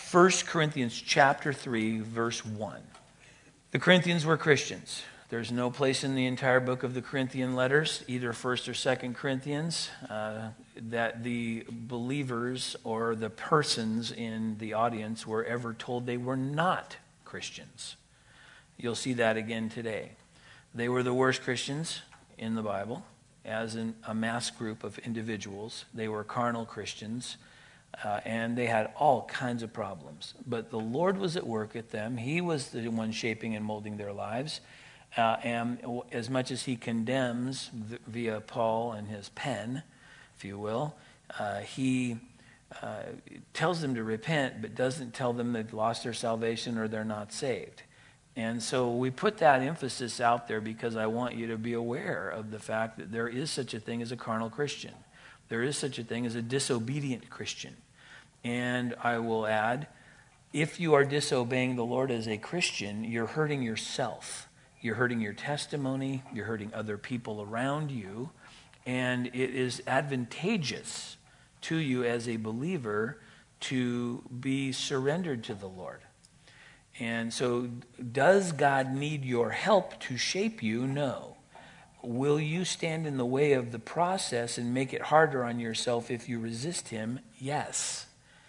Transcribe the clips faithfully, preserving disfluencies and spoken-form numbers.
First Corinthians chapter three, verse one. The Corinthians were Christians. There's no place in the entire book of the Corinthian letters, either First or Second Corinthians, uh, that the believers or the persons in the audience were ever told they were not Christians. You'll see that again today. They were the worst Christians in the Bible, as in a mass group of individuals. They were carnal Christians, uh, and they had all kinds of problems. But the Lord was at work at them. He was the one shaping and molding their lives. Uh, and as much as he condemns via Paul and his pen, if you will, uh, he uh, tells them to repent, but doesn't tell them they've lost their salvation or they're not saved. And so we put that emphasis out there because I want you to be aware of the fact that there is such a thing as a carnal Christian. There is such a thing as a disobedient Christian. And I will add, if you are disobeying the Lord as a Christian, you're hurting yourself. You're hurting your testimony. You're hurting other people around you. And it is advantageous to you as a believer to be surrendered to the Lord. And so, does God need your help to shape you? No. Will you stand in the way of the process and make it harder on yourself if you resist him? Yes.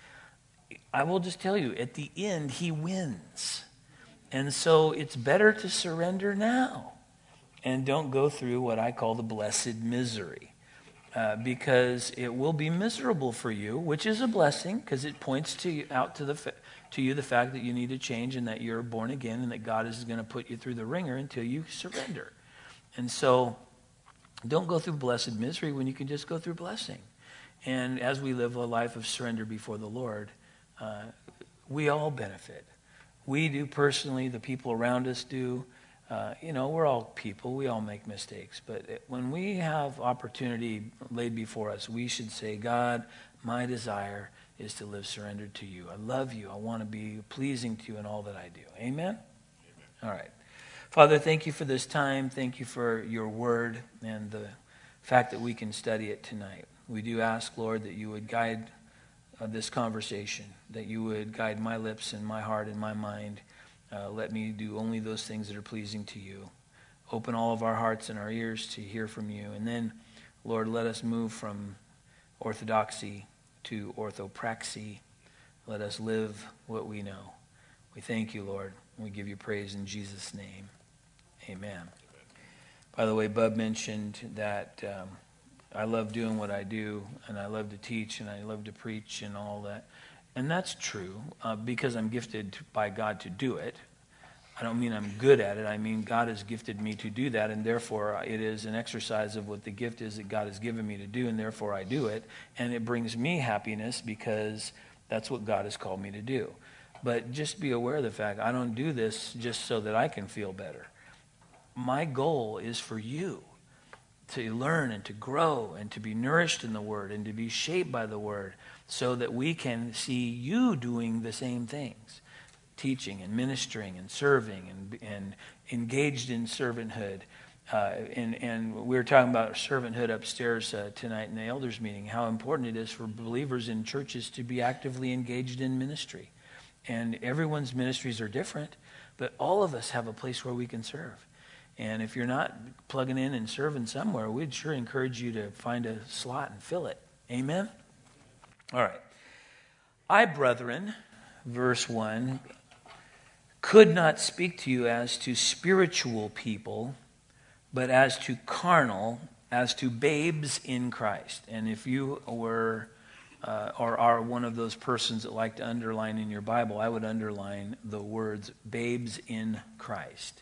I will just tell you, at the end, he wins. And so it's better to surrender now and don't go through what I call the blessed misery, uh, because it will be miserable for you, which is a blessing because it points to you, out to the fa- to you the fact that you need to change and that you're born again and that God is going to put you through the ringer until you surrender. And so don't go through blessed misery when you can just go through blessing. And as we live a life of surrender before the Lord, uh, we all benefit. We do personally, the people around us do. Uh, you know, we're all people. We all make mistakes. But it, when we have opportunity laid before us, we should say, God, my desire is to live surrendered to you. I love you. I want to be pleasing to you in all that I do. Amen? Amen. All right. Father, thank you for this time. Thank you for your word and the fact that we can study it tonight. We do ask, Lord, that you would guide uh, this conversation, that you would guide my lips and my heart and my mind. Uh, let me do only those things that are pleasing to you. Open all of our hearts and our ears to hear from you. And then, Lord, let us move from orthodoxy to orthopraxy. Let us live what we know. We thank you, Lord. We give you praise in Jesus' name. Amen. Amen. By the way, Bub mentioned that um, I love doing what I do, and I love to teach, and I love to preach and all that. And that's true, uh, because I'm gifted by God to do it. I don't mean I'm good at it. I mean God has gifted me to do that, and therefore it is an exercise of what the gift is that God has given me to do, and therefore I do it. And it brings me happiness because that's what God has called me to do. But just be aware of the fact I don't do this just so that I can feel better. My goal is for you to learn and to grow and to be nourished in the Word and to be shaped by the Word so that we can see you doing the same things, teaching and ministering and serving and, and engaged in servanthood. Uh, and, and we were talking about servanthood upstairs uh, tonight in the elders meeting, how important it is for believers in churches to be actively engaged in ministry. And everyone's ministries are different, but all of us have a place where we can serve. And if you're not plugging in and serving somewhere, we'd sure encourage you to find a slot and fill it. Amen? All right. I, brethren, verse one, could not speak to you as to spiritual people, but as to carnal, as to babes in Christ. And if you were uh, or are one of those persons that like to underline in your Bible, I would underline the words babes in Christ.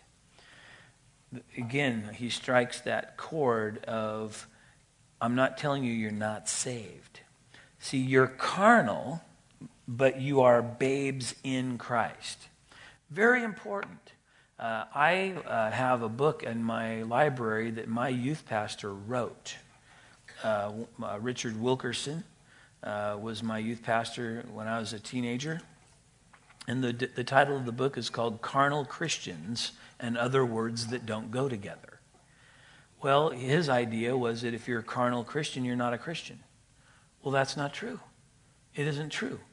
Again, he strikes that chord of, I'm not telling you you're not saved. See, you're carnal, but you are babes in Christ. Very important. Uh, I uh, have a book in my library that my youth pastor wrote. Uh, uh, Richard Wilkerson uh, was my youth pastor when I was a teenager. And the, the title of the book is called Carnal Christians and Other Words That Don't Go Together. Well, his idea was that if you're a carnal Christian, you're not a Christian. Well, that's not true. It isn't true.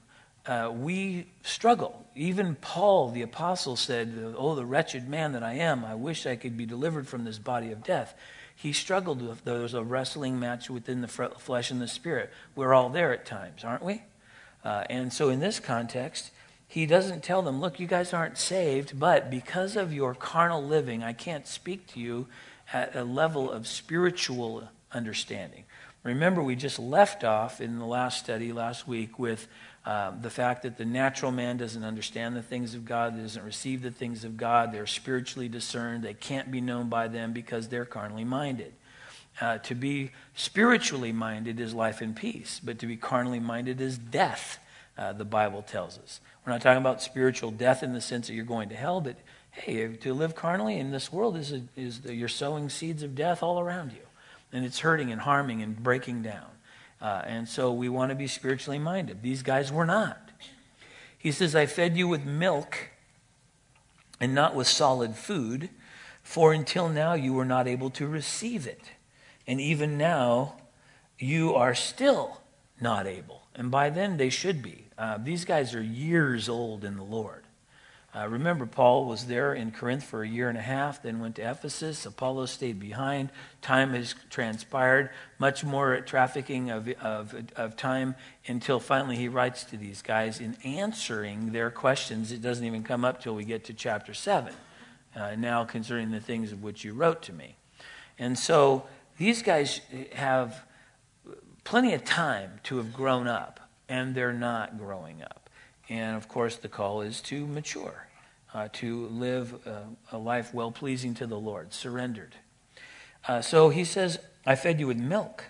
uh, we struggle. Even Paul, the apostle, said, "Oh, the wretched man that I am, I wish I could be delivered from this body of death." He struggled with, there was a wrestling match within the flesh and the spirit. We're all there at times, aren't we? Uh, and so in this context, he doesn't tell them, look, you guys aren't saved, but because of your carnal living, I can't speak to you at a level of spiritual understanding. Remember, we just left off in the last study last week with uh, the fact that the natural man doesn't understand the things of God, doesn't receive the things of God. They're spiritually discerned. They can't be known by them because they're carnally minded. Uh, to be spiritually minded is life and peace, but to be carnally minded is death, uh, the Bible tells us. We're not talking about spiritual death in the sense that you're going to hell, but hey, to live carnally in this world is, a, is the, you're sowing seeds of death all around you. And it's hurting and harming and breaking down. Uh, and so we want to be spiritually minded. These guys were not. He says, I fed you with milk and not with solid food, for until now you were not able to receive it. And even now you are still not able. And by then they should be. Uh, these guys are years old in the Lord. Uh, remember, Paul was there in Corinth for a year and a half, then went to Ephesus. Apollos stayed behind. Time has transpired, much more trafficking of, of, of time until finally he writes to these guys in answering their questions. It doesn't even come up till we get to chapter seven, uh, now concerning the things of which you wrote to me. And so these guys have plenty of time to have grown up, and they're not growing up. And, of course, the call is to mature, uh, to live a, a life well-pleasing to the Lord, surrendered. Uh, so he says, I fed you with milk.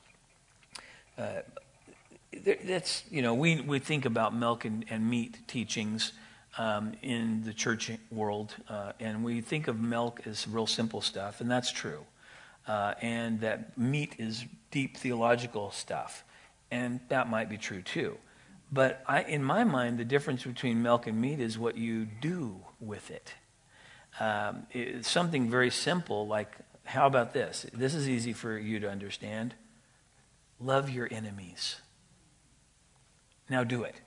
Uh, that's, you know, we, we think about milk and, and meat teachings um, in the church world, uh, and we think of milk as real simple stuff, and that's true. Uh, and that meat is deep theological stuff, and that might be true too. But I, in my mind, the difference between milk and meat is what you do with it. Um, it's something very simple, like, how about this? This is easy for you to understand. Love your enemies. Now do it.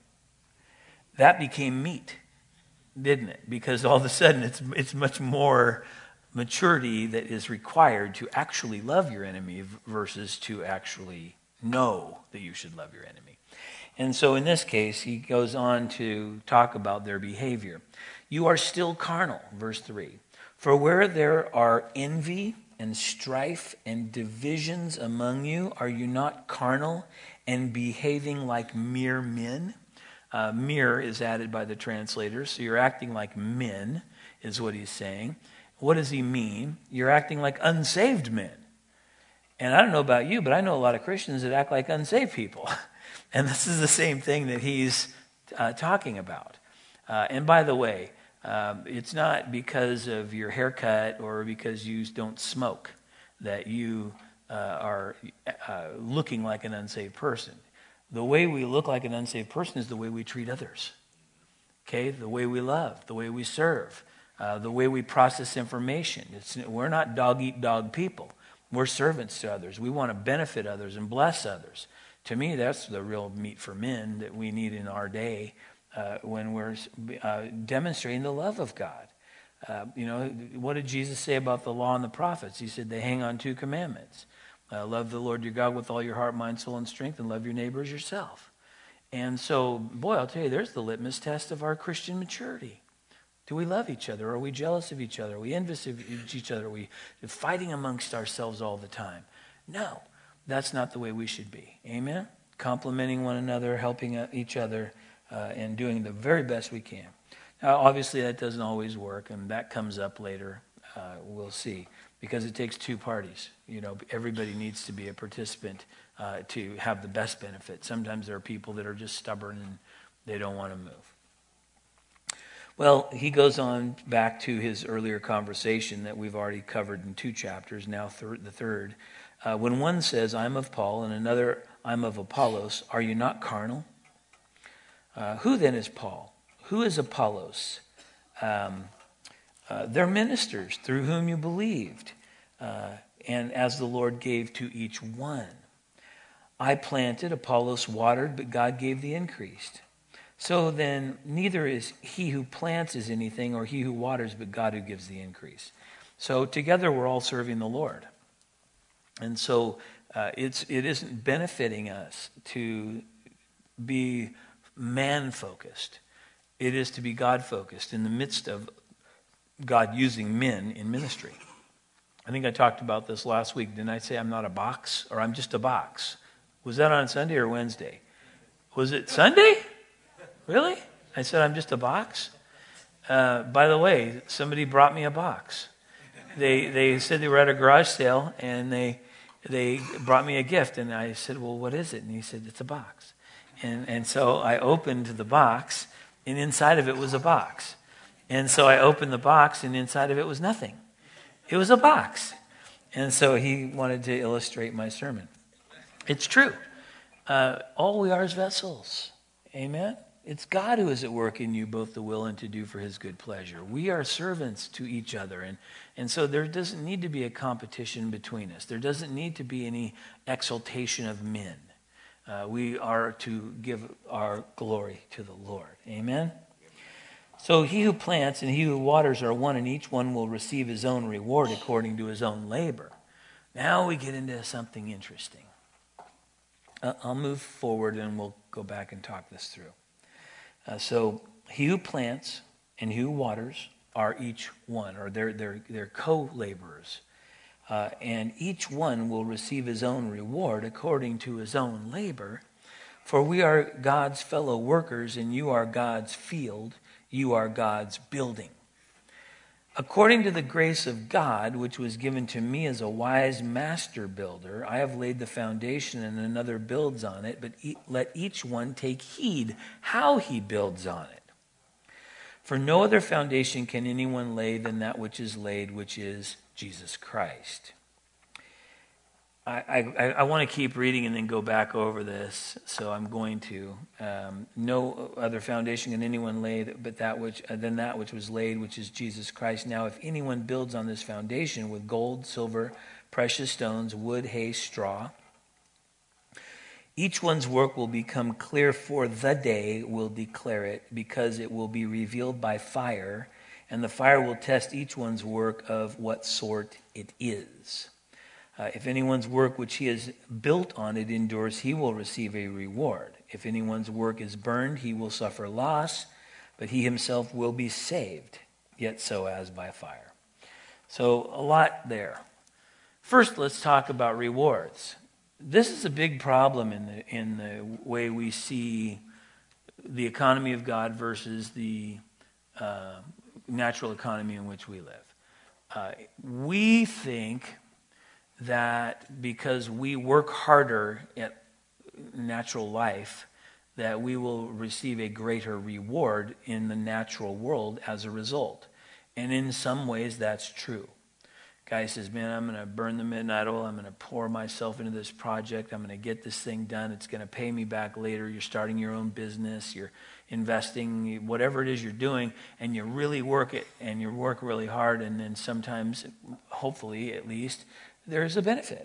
That became meat, didn't it? Because all of a sudden it's it's much more maturity that is required to actually love your enemy versus to actually know that you should love your enemy. And so in this case, he goes on to talk about their behavior. You are still carnal, verse three. For where there are envy and strife and divisions among you, are you not carnal and behaving like mere men? Uh, mere is added by the translators, so you're acting like men, is what he's saying. What does he mean? You're acting like unsaved men. And I don't know about you, but I know a lot of Christians that act like unsaved people. And this is the same thing that he's uh, talking about. Uh, and by the way, um, it's not because of your haircut or because you don't smoke that you uh, are uh, looking like an unsaved person. The way we look like an unsaved person is the way we treat others. Okay, the way we love, the way we serve, uh, the way we process information. It's, we're not dog-eat-dog people. We're servants to others. We want to benefit others and bless others. To me, that's the real meat for men that we need in our day uh, when we're uh, demonstrating the love of God. Uh, you know, what did Jesus say about the law and the prophets? He said they hang on two commandments. Uh, love the Lord your God with all your heart, mind, soul, and strength, and love your neighbor as yourself. And so, boy, I'll tell you, there's the litmus test of our Christian maturity. Do we love each other? Are we jealous of each other? Are we envious of each other? Are we fighting amongst ourselves all the time? No. That's not the way we should be. Amen? Complimenting one another, helping each other, uh, and doing the very best we can. Now, obviously, that doesn't always work, and that comes up later. Uh, we'll see. Because it takes two parties. You know, everybody needs to be a participant uh, to have the best benefit. Sometimes there are people that are just stubborn and they don't want to move. Well, he goes on back to his earlier conversation that we've already covered in two chapters, now thir- the third. Uh, when one says, I'm of Paul, and another, I'm of Apollos, are you not carnal? Uh, who then is Paul? Who is Apollos? Um, uh, they're ministers through whom you believed, uh, and as the Lord gave to each one. I planted, Apollos watered, but God gave the increase. So then neither is he who plants is anything or he who waters, but God who gives the increase. So together we're all serving the Lord. And so uh, it's, it isn't benefiting us to be man-focused. It is to be God-focused in the midst of God using men in ministry. I think I talked about this last week. Didn't I say I'm not a box, or I'm just a box? Was that on Sunday or Wednesday? Was it Sunday? Really? I said I'm just a box? Uh, by the way, somebody brought me a box. They they said they were at a garage sale, and they they brought me a gift. And I said, well, what is it? And he said, it's a box. And, and so I opened the box, and inside of it was a box. And so I opened the box, and inside of it was nothing. It was a box. And so he wanted to illustrate my sermon. It's true. Uh, all we are is vessels. Amen? It's God who is at work in you, both the will and to do for his good pleasure. We are servants to each other. And, and so there doesn't need to be a competition between us. There doesn't need to be any exaltation of men. Uh, we are to give our glory to the Lord. Amen? So he who plants and he who waters are one, and each one will receive his own reward according to his own labor. Now we get into something interesting. Uh, I'll move forward and we'll go back and talk this through. Uh, so he who plants and he who waters are each one, or they're, they're, they're co-laborers. Uh, and each one will receive his own reward according to his own labor. For we are God's fellow workers, and you are God's field. You are God's building. According to the grace of God, which was given to me as a wise master builder, I have laid the foundation and another builds on it, but e- let each one take heed how he builds on it. For no other foundation can anyone lay than that which is laid, which is Jesus Christ. I, I, I want to keep reading and then go back over this, so I'm going to. Um, no other foundation can anyone lay but that which uh, than that which was laid, which is Jesus Christ. Now, if anyone builds on this foundation with gold, silver, precious stones, wood, hay, straw, each one's work will become clear, for the day will declare it, because it will be revealed by fire, and the fire will test each one's work of what sort it is. Uh, if anyone's work which he has built on it endures, he will receive a reward. If anyone's work is burned, he will suffer loss, but he himself will be saved, yet so as by fire. So a lot there. First, let's talk about rewards. This is a big problem in the in the way we see the economy of God versus the uh, natural economy in which we live. Uh, we think that because we work harder at natural life, that we will receive a greater reward in the natural world as a result. And in some ways, that's true. Guy says, man, I'm going to burn the midnight oil. I'm going to pour myself into this project. I'm going to get this thing done. It's going to pay me back later. You're starting your own business. You're investing, whatever it is you're doing, and you really work it, and you work really hard, and then sometimes, hopefully at least, there's a benefit.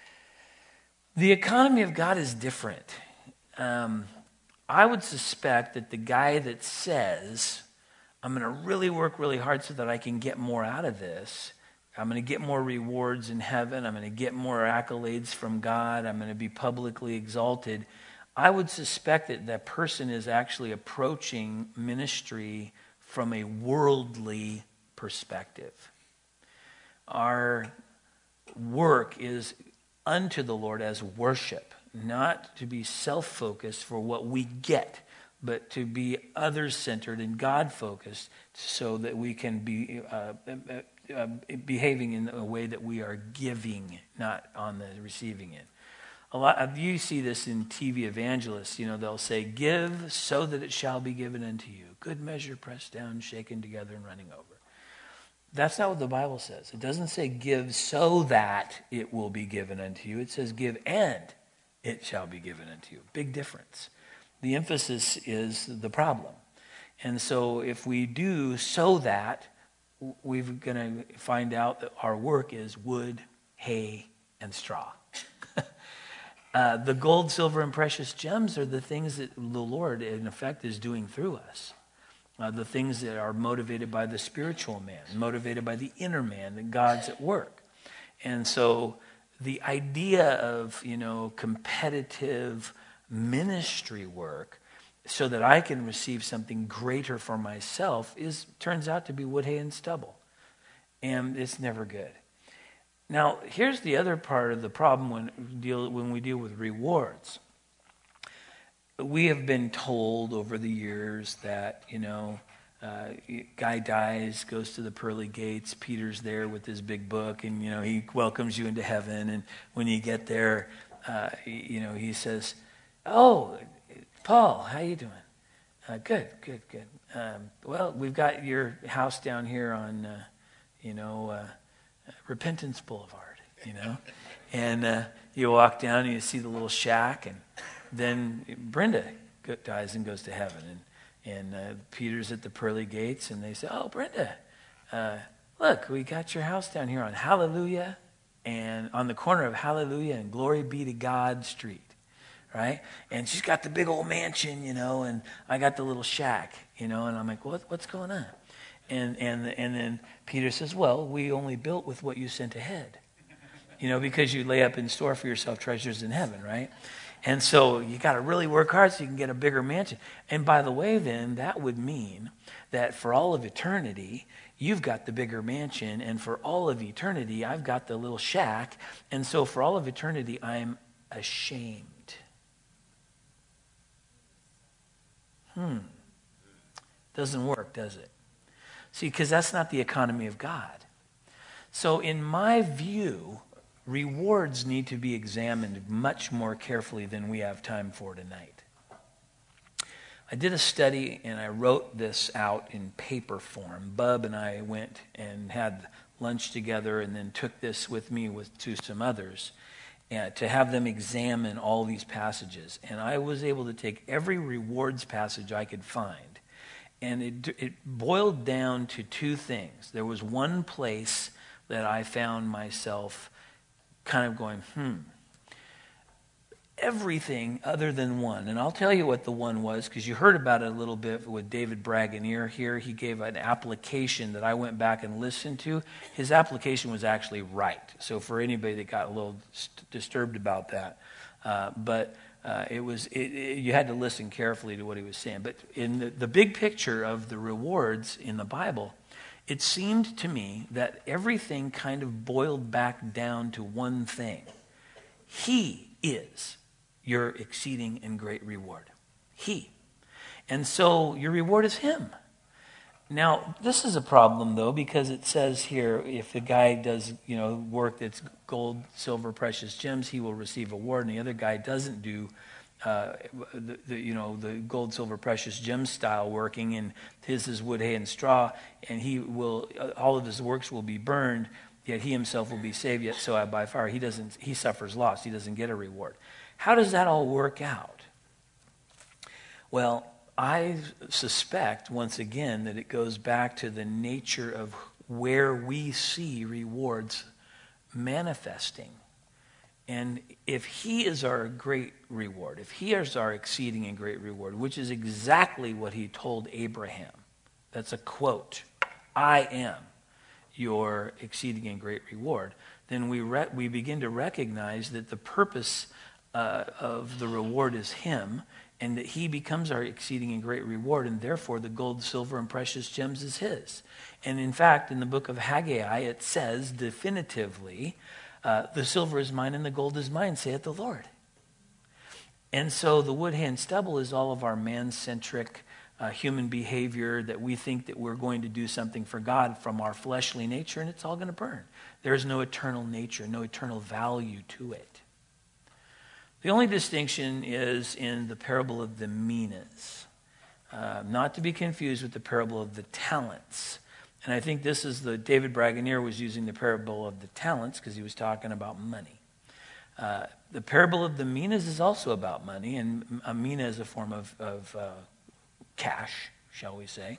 The economy of God is different. Um, I would suspect that the guy that says, I'm going to really work really hard so that I can get more out of this, I'm going to get more rewards in heaven, I'm going to get more accolades from God, I'm going to be publicly exalted, I would suspect that that person is actually approaching ministry from a worldly perspective. Our work is unto the Lord as worship, not to be self-focused for what we get, but to be others-centered and God-focused so that we can be uh, uh, behaving in a way that we are giving, not on the receiving end. A lot of you see this in T V evangelists. You know, they'll say, give so that it shall be given unto you. Good measure, pressed down, shaken together, and running over. That's not what the Bible says. It doesn't say give so that it will be given unto you. It says give and it shall be given unto you. Big difference. The emphasis is the problem. And so if we do so that, we're going to find out that our work is wood, hay, and straw. Uh, the gold, silver, and precious gems are the things that the Lord, in effect, is doing through us. Uh, the things that are motivated by the spiritual man, motivated by the inner man, that God's at work. And so the idea of, you know, competitive ministry work so that I can receive something greater for myself is turns out to be wood, hay, and stubble. And it's never good. Now, here's the other part of the problem when we deal, when we deal with rewards. We have been told over the years that, you know, uh, guy dies, goes to the pearly gates, Peter's there with his big book, and, you know, he welcomes you into heaven. And when you get there, uh, you know, he says, "Oh, Paul, how you doing?" Uh, good, good, good. Um, well, we've got your house down here on, uh, you know, uh, Repentance Boulevard, you know. And uh, you walk down and you see the little shack, and then Brenda dies and goes to heaven. And, and uh, Peter's at the pearly gates, and they say, "Oh, Brenda, uh, look, we got your house down here on Hallelujah, and on the corner of Hallelujah and Glory Be to God Street." Right? And she's got the big old mansion, you know, and I got the little shack, you know, and I'm like, what, what's going on? And and and then Peter says, "Well, we only built with what you sent ahead, you know, because you lay up in store for yourself treasures in heaven," right? And so you got to really work hard so you can get a bigger mansion. And by the way, then that would mean that for all of eternity, you've got the bigger mansion, and for all of eternity, I've got the little shack. And so for all of eternity, I'm ashamed. Hmm. Doesn't work, does it? See, because that's not the economy of God. So in my view, rewards need to be examined much more carefully than we have time for tonight. I did a study, and I wrote this out in paper form. Bub and I went and had lunch together and then took this with me with to some others and to have them examine all these passages. And I was able to take every rewards passage I could find. And it, it boiled down to two things. There was one place that I found myself kind of going, hmm. Everything other than one. And I'll tell you what the one was, because you heard about it a little bit with David Bragonier here. He gave an application that I went back and listened to. His application was actually right. So for anybody that got a little st- disturbed about that. Uh, but... Uh, it was it, it, you had to listen carefully to what he was saying. But in the, the big picture of the rewards in the Bible, it seemed to me that everything kind of boiled back down to one thing. He is your exceeding and great reward. He. And so your reward is him. Now, this is a problem, though, because it says here, if the guy does, you know, work that's gold, silver, precious gems, he will receive a reward, and the other guy doesn't do, uh, the, the, you know, the gold, silver, precious gem style working, and his is wood, hay, and straw, and he will, all of his works will be burned, yet he himself will be saved, yet so by fire. He doesn't, he suffers loss. He doesn't get a reward. How does that all work out? Well, I suspect, once again, that it goes back to the nature of where we see rewards manifesting. And if he is our great reward, if he is our exceeding and great reward, which is exactly what he told Abraham, that's a quote, "I am your exceeding and great reward," then we re- we begin to recognize that the purpose uh, of the reward is him, and that he becomes our exceeding and great reward, and therefore the gold, silver, and precious gems is his. And in fact, in the book of Haggai, it says definitively, uh, "The silver is mine and the gold is mine, saith the Lord." And so the wood, hay, and stubble is all of our man-centric uh, human behavior that we think that we're going to do something for God from our fleshly nature, and it's all going to burn. There is no eternal nature, no eternal value to it. The only distinction is in the parable of the minas, uh, not to be confused with the parable of the talents. And I think this is the, David Bragonier was using the parable of the talents because he was talking about money. Uh, the parable of the minas is also about money, and a mina is a form of, of uh, cash, shall we say.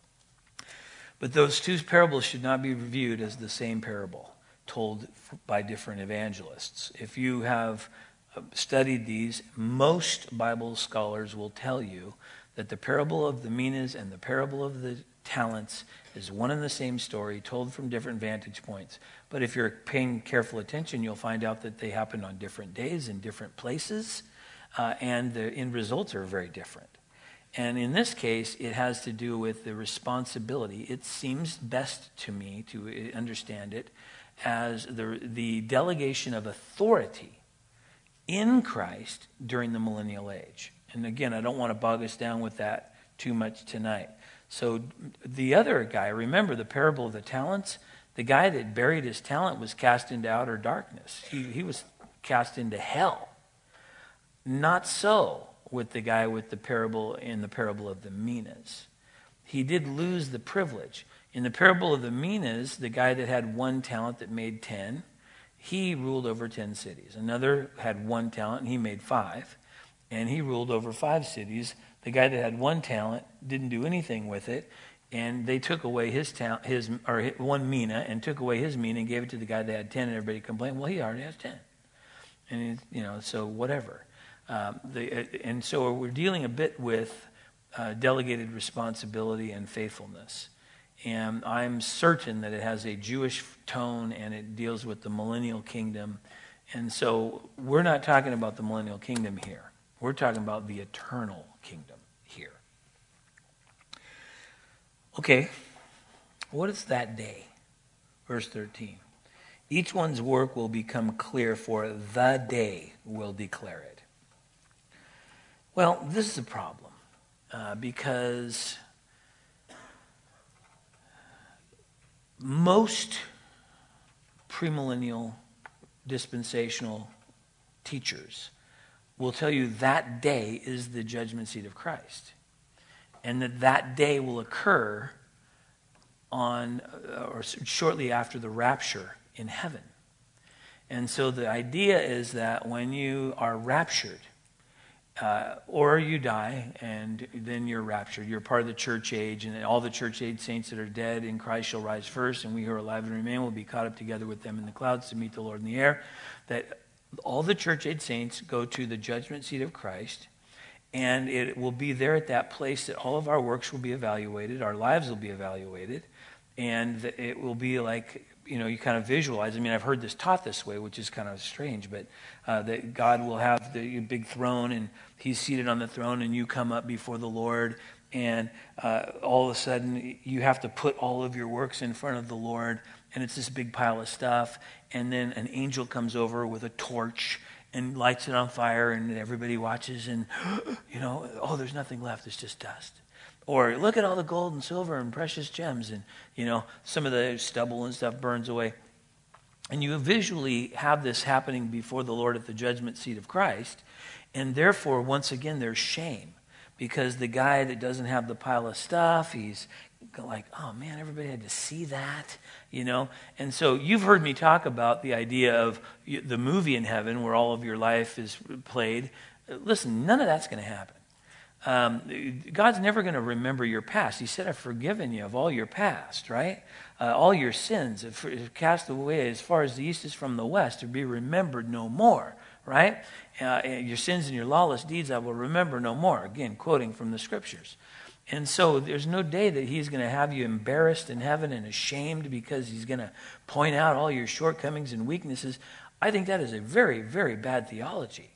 But those two parables should not be viewed as the same parable told by different evangelists. If you have studied these, most Bible scholars will tell you that the parable of the minas and the parable of the talents is one and the same story told from different vantage points. But if you're paying careful attention, you'll find out that they happened on different days in different places, uh, and the end results are very different. And in this case, it has to do with the responsibility. It seems best to me to understand it as the, the delegation of authority in Christ during the millennial age. And again, I don't want to bog us down with that too much tonight. So the other guy, remember the parable of the talents? The guy that buried his talent was cast into outer darkness. He, he was cast into hell. Not so with the guy with the parable in the parable of the minas. He did lose the privilege. In the parable of the minas, the guy that had one talent that made ten, he ruled over ten cities. Another had one talent and he made five, and he ruled over five cities. The guy that had one talent didn't do anything with it, and they took away his talent, his or his, one mina, and took away his mina and gave it to the guy that had ten, and everybody complained, well, he already has ten. And, he, you know, so whatever. Um, the, and so we're dealing a bit with uh, delegated responsibility and faithfulness. And I'm certain that it has a Jewish tone and it deals with the millennial kingdom. And so we're not talking about the millennial kingdom here. We're talking about the eternal kingdom here. Okay, what is that day? Verse thirteen. Each one's work will become clear, for the day will declare it. Well, this is a problem uh, because most premillennial dispensational teachers will tell you that day is the judgment seat of Christ, and that that day will occur on uh, or shortly after the rapture in heaven. And so the idea is that when you are raptured, Uh, or you die, and then you're raptured. You're part of the church age, and all the church age saints that are dead in Christ shall rise first, and we who are alive and remain will be caught up together with them in the clouds to meet the Lord in the air. That all the church age saints go to the judgment seat of Christ, and it will be there at that place that all of our works will be evaluated, our lives will be evaluated, and it will be like, you know, you kind of visualize. I mean, I've heard this taught this way, which is kind of strange, but uh, that God will have the big throne, and he's seated on the throne, and you come up before the Lord, and uh, all of a sudden you have to put all of your works in front of the Lord, and it's this big pile of stuff, and then an angel comes over with a torch and lights it on fire, and everybody watches, and, you know, oh, there's nothing left, it's just dust. Or look at all the gold and silver and precious gems, and, you know, some of the stubble and stuff burns away. And you visually have this happening before the Lord at the judgment seat of Christ. And therefore, once again, there's shame. Because the guy that doesn't have the pile of stuff, he's like, oh man, everybody had to see that, you know. And so you've heard me talk about the idea of the movie in heaven where all of your life is played. Listen, none of that's going to happen. Um, God's never going to remember your past. He said, I've forgiven you of all your past, right? Uh, all your sins have cast away as far as the east is from the west, to be remembered no more, right? Uh, your sins and your lawless deeds I will remember no more. Again, quoting from the scriptures. And so there's no day that he's going to have you embarrassed in heaven and ashamed because he's going to point out all your shortcomings and weaknesses. I think that is a very, very bad theology.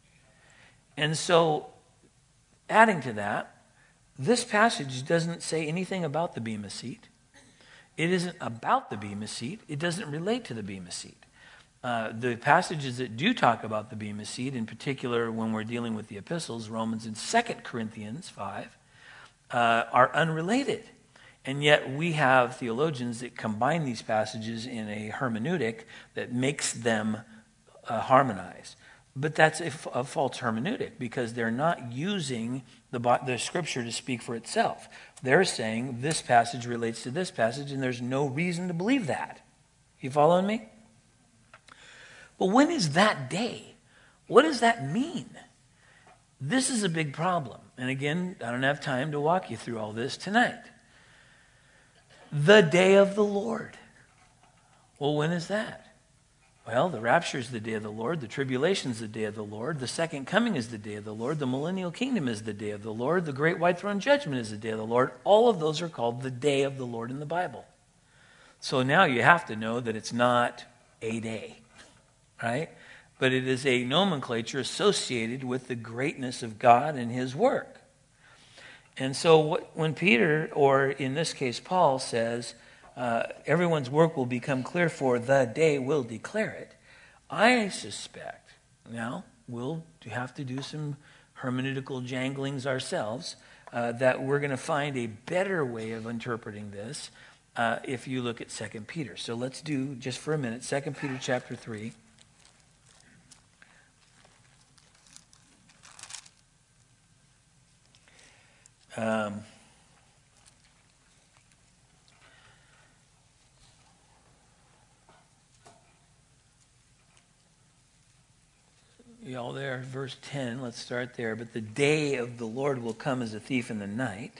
And so, adding to that, this passage doesn't say anything about the Bema seat. It isn't about the Bema seat. It doesn't relate to the Bema seat. Uh, the passages that do talk about the Bema seat, in particular when we're dealing with the epistles, Romans and Second Corinthians five, uh, are unrelated. And yet we have theologians that combine these passages in a hermeneutic that makes them uh, harmonize. But that's a, a false hermeneutic, because they're not using the, the scripture to speak for itself. They're saying this passage relates to this passage, and there's no reason to believe that. You following me? But when is that day? What does that mean? This is a big problem. And again, I don't have time to walk you through all this tonight. The day of the Lord. Well, when is that? Well, the rapture is the day of the Lord. The tribulation is the day of the Lord. The second coming is the day of the Lord. The millennial kingdom is the day of the Lord. The great white throne judgment is the day of the Lord. All of those are called the day of the Lord in the Bible. So now you have to know that it's not a day, right? But it is a nomenclature associated with the greatness of God and his work. And so what, when Peter, or in this case Paul, says, uh, everyone's work will become clear, for the day will declare it, I suspect, now we'll have to do some hermeneutical janglings ourselves, uh, that we're going to find a better way of interpreting this uh, if you look at Second Peter. So let's do, just for a minute, Second Peter chapter three. Um, y'all there, verse ten, let's start there. But the day of the Lord will come as a thief in the night,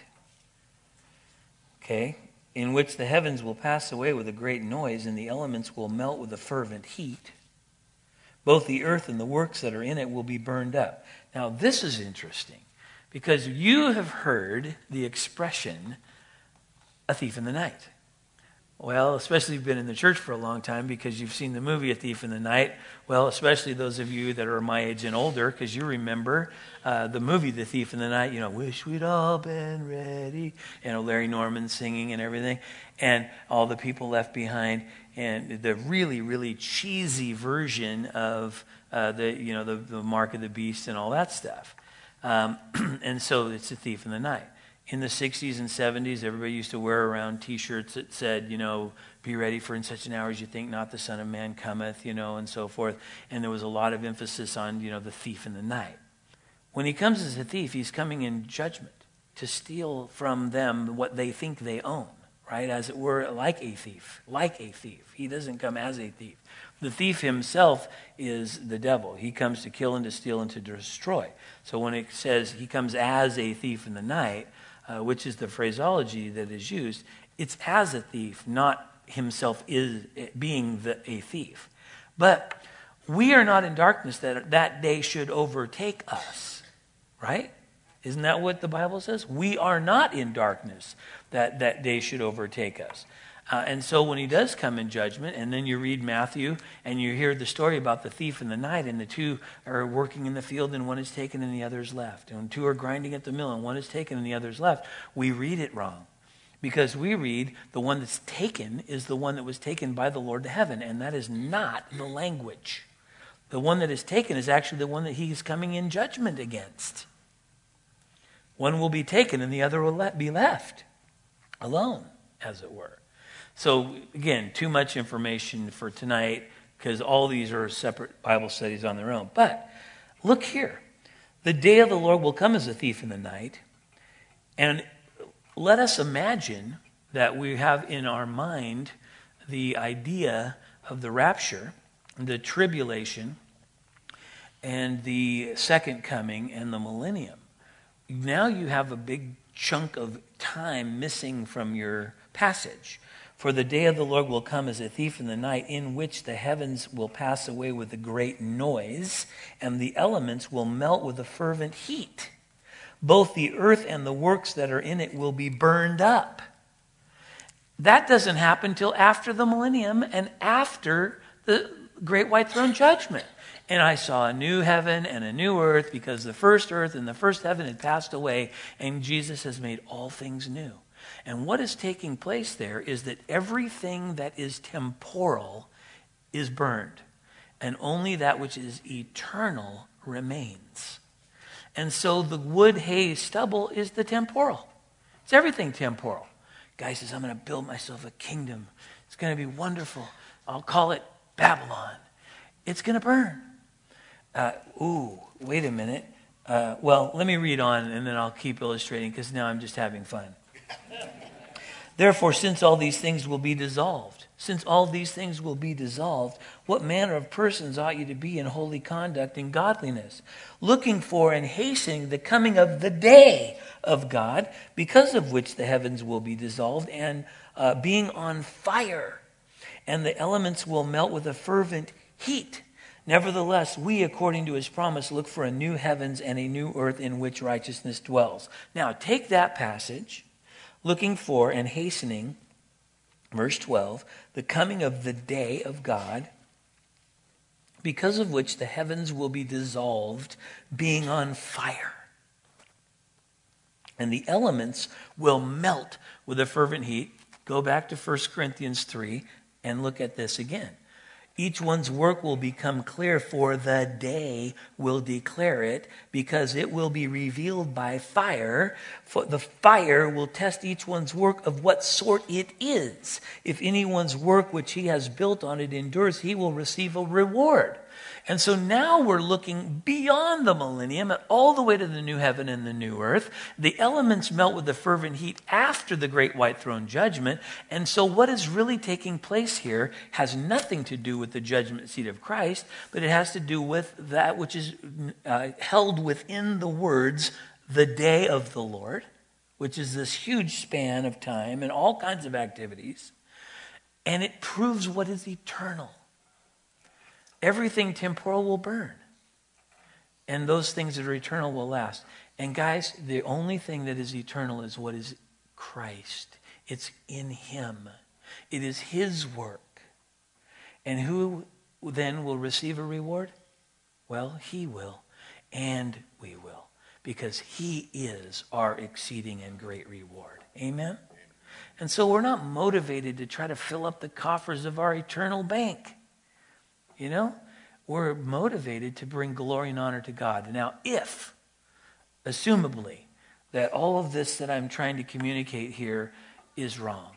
okay, in which the heavens will pass away with a great noise, and the elements will melt with a fervent heat. Both the earth and the works that are in it will be burned up. Now, this is interesting, because you have heard the expression, a thief in the night. Well, especially if you've been in the church for a long time because you've seen the movie A Thief in the Night. Well, especially those of you that are my age and older, because you remember uh, the movie The Thief in the Night, you know, wish we'd all been ready. You know, Larry Norman singing and everything. And all the people left behind. And the really, really cheesy version of uh, the, you know, the, the Mark of the Beast and all that stuff. Um, and so it's A Thief in the Night. In the sixties and seventies, everybody used to wear around T-shirts that said, you know, be ready for in such an hour as you think not, the Son of Man cometh, you know, and so forth. And there was a lot of emphasis on, you know, the thief in the night. When he comes as a thief, he's coming in judgment to steal from them what they think they own, right? As it were, like a thief, like a thief. He doesn't come as a thief. The thief himself is the devil. He comes to kill and to steal and to destroy. So when it says he comes as a thief in the night, Uh, which is the phraseology that is used, it's as a thief, not himself is being the, a thief. But we are not in darkness that that day should overtake us, right? Isn't that what the Bible says? We are not in darkness that that day should overtake us. Uh, and so when he does come in judgment, and then you read Matthew, and you hear the story about the thief in the night, and the two are working in the field, and one is taken and the other is left. And two are grinding at the mill, and one is taken and the other is left. We read it wrong. Because we read the one that's taken is the one that was taken by the Lord to heaven, and that is not the language. The one that is taken is actually the one that he is coming in judgment against. One will be taken and the other will be left alone, as it were. So, again, too much information for tonight because all these are separate Bible studies on their own. But look here. The day of the Lord will come as a thief in the night. And let us imagine that we have in our mind the idea of the rapture, the tribulation, and the second coming and the millennium. Now you have a big chunk of time missing from your passage. For the day of the Lord will come as a thief in the night, in which the heavens will pass away with a great noise, and the elements will melt with a fervent heat. Both the earth and the works that are in it will be burned up. That doesn't happen till after the millennium and after the great white throne judgment. And I saw a new heaven and a new earth, because the first earth and the first heaven had passed away, and Jesus has made all things new. And what is taking place there is that everything that is temporal is burned, and only that which is eternal remains. And so the wood, hay, stubble is the temporal. It's everything temporal. Guy says, I'm going to build myself a kingdom. It's going to be wonderful. I'll call it Babylon. It's going to burn. Uh, ooh, wait a minute. Uh, well, let me read on, and then I'll keep illustrating, because now I'm just having fun. Therefore, since all these things will be dissolved, since all these things will be dissolved, what manner of persons ought you to be in holy conduct and godliness, looking for and hastening the coming of the day of God, because of which the heavens will be dissolved and uh, being on fire, and the elements will melt with a fervent heat. Nevertheless, we, according to his promise, look for a new heavens and a new earth in which righteousness dwells. Now, take that passage, looking for and hastening, verse twelve, the coming of the day of God, because of which the heavens will be dissolved, being on fire. And the elements will melt with a fervent heat. Go back to First Corinthians three and look at this again. Each one's work will become clear, for the day will declare it, because it will be revealed by fire. For the fire will test each one's work of what sort it is. If anyone's work which he has built on it endures, he will receive a reward. And so now we're looking beyond the millennium, all the way to the new heaven and the new earth. The elements melt with the fervent heat after the great white throne judgment. And so what is really taking place here has nothing to do with the judgment seat of Christ, but it has to do with that which is uh, held within the words, the day of the Lord, which is this huge span of time and all kinds of activities. And it proves what is eternal. Everything temporal will burn. And those things that are eternal will last. And guys, the only thing that is eternal is what is Christ. It's in him. It is his work. And who then will receive a reward? Well, he will. And we will. Because he is our exceeding and great reward. Amen? And so we're not motivated to try to fill up the coffers of our eternal bank. You know, we're motivated to bring glory and honor to God. Now, if, assumably, that all of this that I'm trying to communicate here is wrong,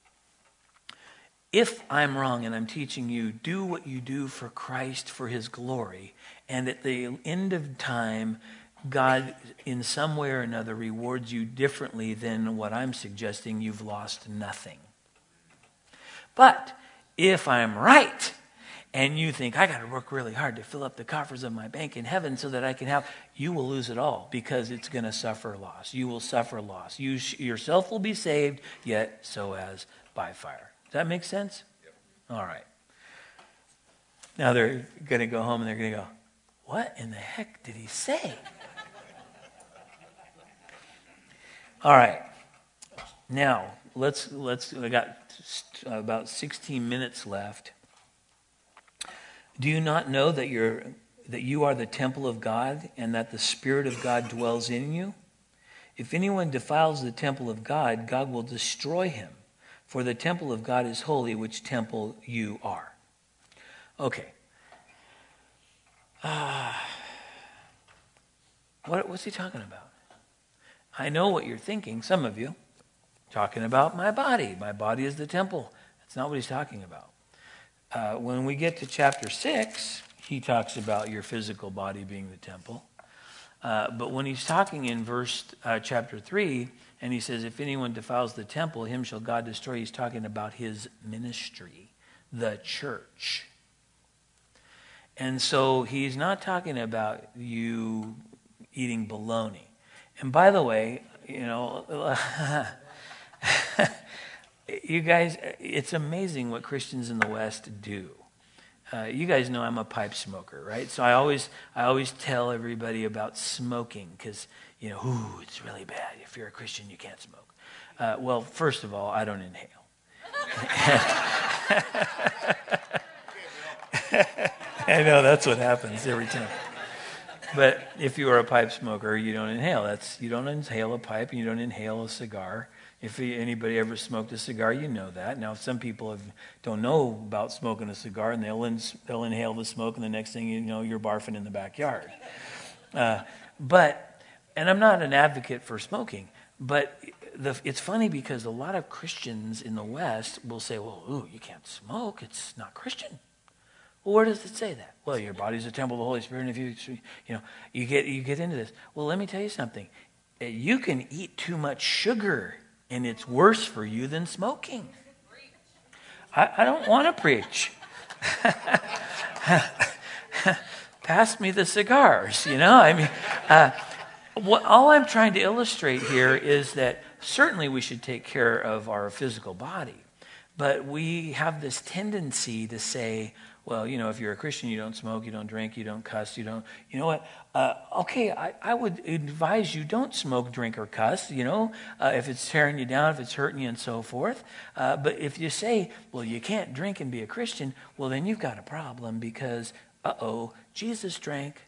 if I'm wrong and I'm teaching you, do what you do for Christ, for his glory, and at the end of time, God, in some way or another, rewards you differently than what I'm suggesting, you've lost nothing. But if I'm right, and you think, I got to work really hard to fill up the coffers of my bank in heaven so that I can have, you will lose it all, because it's going to suffer loss. You will suffer loss. You sh- yourself will be saved, yet so as by fire. Does that make sense? Yep. All right. Now they're going to go home and they're going to go, what in the heck did he say? All right. Now, let's, let's, I got about sixteen minutes left. Do you not know that you're that you are the temple of God, and that the Spirit of God dwells in you? If anyone defiles the temple of God, God will destroy him. For the temple of God is holy, which temple you are. Okay. Uh, what, what's he talking about? I know what you're thinking, some of you. Talking about my body. My body is the temple. That's not what he's talking about. Uh, when we get to chapter six, he talks about your physical body being the temple. Uh, but when he's talking in verse uh, chapter three, and he says, if anyone defiles the temple, him shall God destroy. He's talking about his ministry, the church. And so he's not talking about you eating bologna. And by the way, you know, you guys, it's amazing what Christians in the West do. Uh, you guys know I'm a pipe smoker, right? So I always, I always tell everybody about smoking because, you know, ooh, it's really bad. If you're a Christian, you can't smoke. Uh, well, first of all, I don't inhale. I know that's what happens every time. But if you are a pipe smoker, you don't inhale. That's you don't inhale a pipe, and you don't inhale a cigar. If anybody ever smoked a cigar, you know that. Now, some people have, don't know about smoking a cigar, and they'll, in, they'll inhale the smoke, and the next thing you know, you're barfing in the backyard. Uh, but, and I'm not an advocate for smoking, but the, it's funny because a lot of Christians in the West will say, well, ooh, you can't smoke. It's not Christian. Well, where does it say that? Well, your body's a temple of the Holy Spirit, and if you, you know, you get you get into this. Well, let me tell you something. You can eat too much sugar, and it's worse for you than smoking. I, I don't want to preach. Pass me the cigars, you know. I mean, uh, what, all I'm trying to illustrate here is that certainly we should take care of our physical body. But we have this tendency to say, well, you know, if you're a Christian, you don't smoke, you don't drink, you don't cuss, you don't, you know what? Uh, okay, I, I would advise you don't smoke, drink, or cuss, you know, uh, if it's tearing you down, if it's hurting you and so forth. Uh, but if you say, well, you can't drink and be a Christian, well, then you've got a problem because, uh-oh, Jesus drank.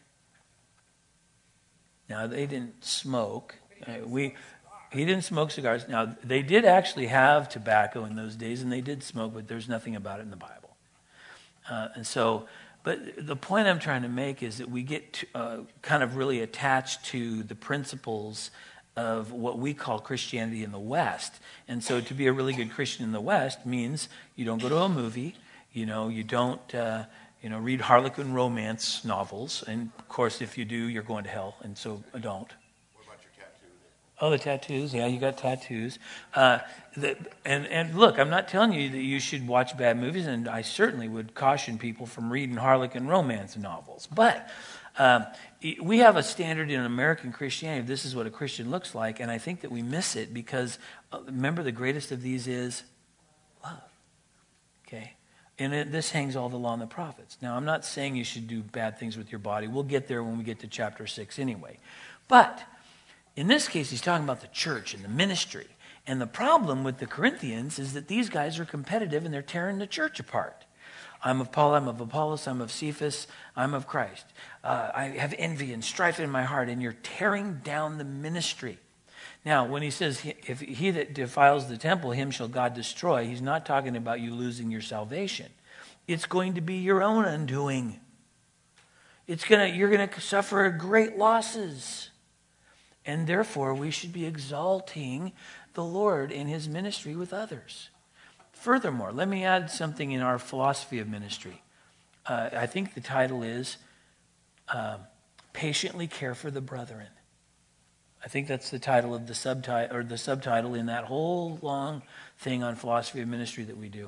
Now, they didn't smoke. Uh, we... He didn't smoke cigars. Now, they did actually have tobacco in those days, and they did smoke, but there's nothing about it in the Bible. Uh, and so, but the point I'm trying to make is that we get to, uh, kind of really attached to the principles of what we call Christianity in the West. And so to be a really good Christian in the West means you don't go to a movie, you know, you don't, uh, you know, read Harlequin romance novels. And, of course, if you do, you're going to hell, and so don't. Oh, the tattoos. Yeah, you got tattoos. Uh, the, and, and look, I'm not telling you that you should watch bad movies, and I certainly would caution people from reading Harlequin romance novels. But um, we have a standard in American Christianity. This is what a Christian looks like, and I think that we miss it because, uh, remember, the greatest of these is love. Okay? And it, this hangs all the law and the prophets. Now, I'm not saying you should do bad things with your body. We'll get there when we get to chapter six anyway. But in this case, he's talking about the church and the ministry. And the problem with the Corinthians is that these guys are competitive and they're tearing the church apart. I'm of Paul, I'm of Apollos, I'm of Cephas, I'm of Christ. Uh, I have envy and strife in my heart, and you're tearing down the ministry. Now, when he says, if he that defiles the temple, him shall God destroy, he's not talking about you losing your salvation. It's going to be your own undoing. It's gonna, you're going to suffer great losses. And therefore, we should be exalting the Lord in his ministry with others. Furthermore, let me add something in our philosophy of ministry. Uh, I think the title is uh, Patiently Care for the Brethren. I think that's the title of the subtitle, or the subtitle in that whole long thing on philosophy of ministry that we do.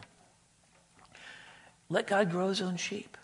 Let God grow his own sheep.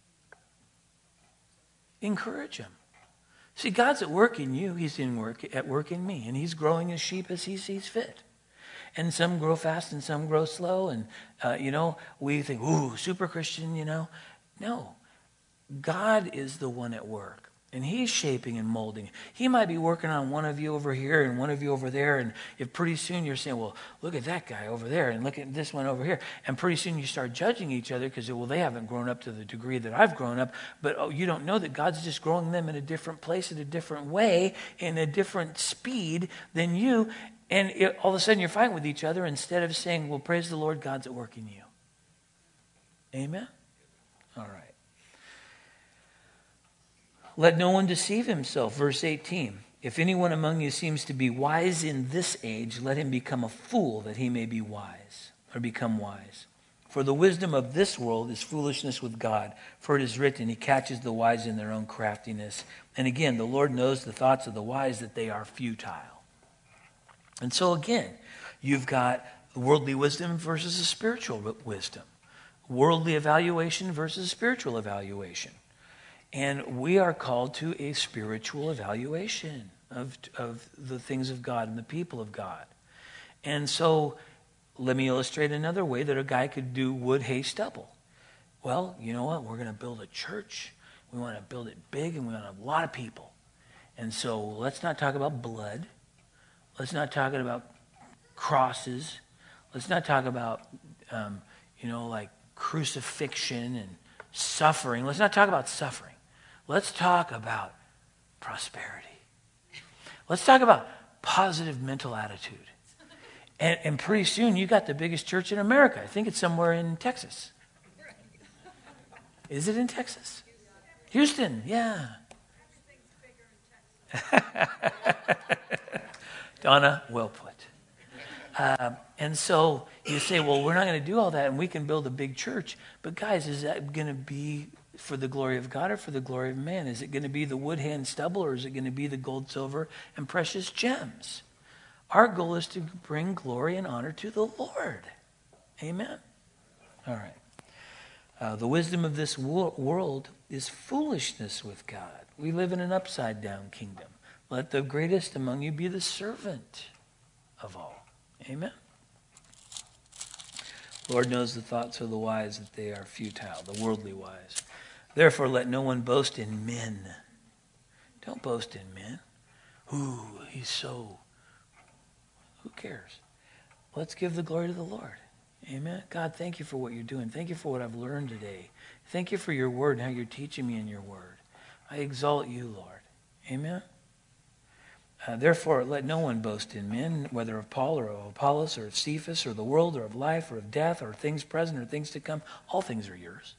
Encourage him. See, God's at work in you. He's in work at work in me. And he's growing his sheep as he sees fit. And some grow fast and some grow slow. And, uh, you know, we think, ooh, super Christian, you know. No. God is the one at work. And he's shaping and molding. He might be working on one of you over here and one of you over there. And if pretty soon you're saying, well, look at that guy over there and look at this one over here. And pretty soon you start judging each other because, well, they haven't grown up to the degree that I've grown up. But oh, you don't know that God's just growing them in a different place, in a different way, in a different speed than you. And it, all of a sudden you're fighting with each other instead of saying, well, praise the Lord, God's at work in you. Amen? All right. Let no one deceive himself. Verse eighteen. If anyone among you seems to be wise in this age, let him become a fool that he may be wise, or become wise. For the wisdom of this world is foolishness with God. For it is written, he catches the wise in their own craftiness. And again, the Lord knows the thoughts of the wise, that they are futile. And so again, you've got worldly wisdom versus a spiritual wisdom. Worldly evaluation versus spiritual evaluation. And we are called to a spiritual evaluation of, of the things of God and the people of God. And so let me illustrate another way that a guy could do wood, hay, stubble. Well, you know what? We're going to build a church. We want to build it big, and we want a lot of people. And so let's not talk about blood. Let's not talk about crosses. Let's not talk about, um, you know, like crucifixion and suffering. Let's not talk about suffering. Let's talk about prosperity. Let's talk about positive mental attitude. And, and pretty soon you got the biggest church in America. I think it's somewhere in Texas. Is it in Texas? Houston, yeah. Donna, well put. Uh, and so you say, well, we're not going to do all that and we can build a big church. But guys, is that going to be for the glory of God or for the glory of man? Is it going to be the wood, hay, and stubble, or is it going to be the gold, silver, and precious gems? Our goal is to bring glory and honor to the Lord. Amen? All right. Uh, the wisdom of this wo- world is foolishness with God. We live in an upside-down kingdom. Let the greatest among you be the servant of all. Amen? Lord knows the thoughts of the wise, that they are futile, the worldly wise. Therefore, let no one boast in men. Don't boast in men. Ooh, he's so... Who cares? Let's give the glory to the Lord. Amen. God, thank you for what you're doing. Thank you for what I've learned today. Thank you for your word and how you're teaching me in your word. I exalt you, Lord. Amen. Uh, Therefore, let no one boast in men, whether of Paul or of Apollos or of Cephas or the world or of life or of death or things present or things to come. All things are yours.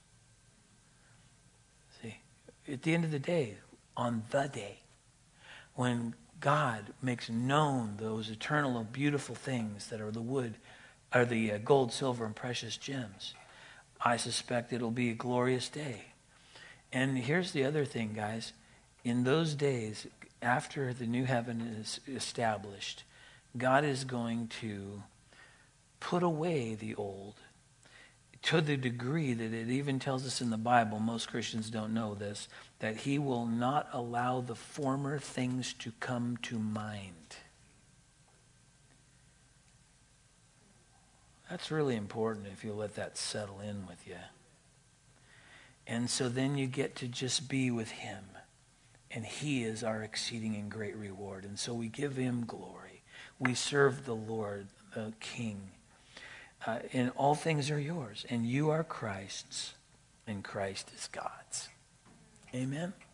See, at the end of the day, on the day, when God makes known those eternal, beautiful things that are the wood, are the uh, gold, silver, and precious gems, I suspect it'll be a glorious day. And here's the other thing, guys. In those days, after the new heaven is established, God is going to put away the old to the degree that it even tells us in the Bible, most Christians don't know this, that he will not allow the former things to come to mind. That's really important if you let that settle in with you. And so then you get to just be with him. And he is our exceeding and great reward. And so we give him glory. We serve the Lord, the King. Uh, and all things are yours. And you are Christ's. And Christ is God's. Amen.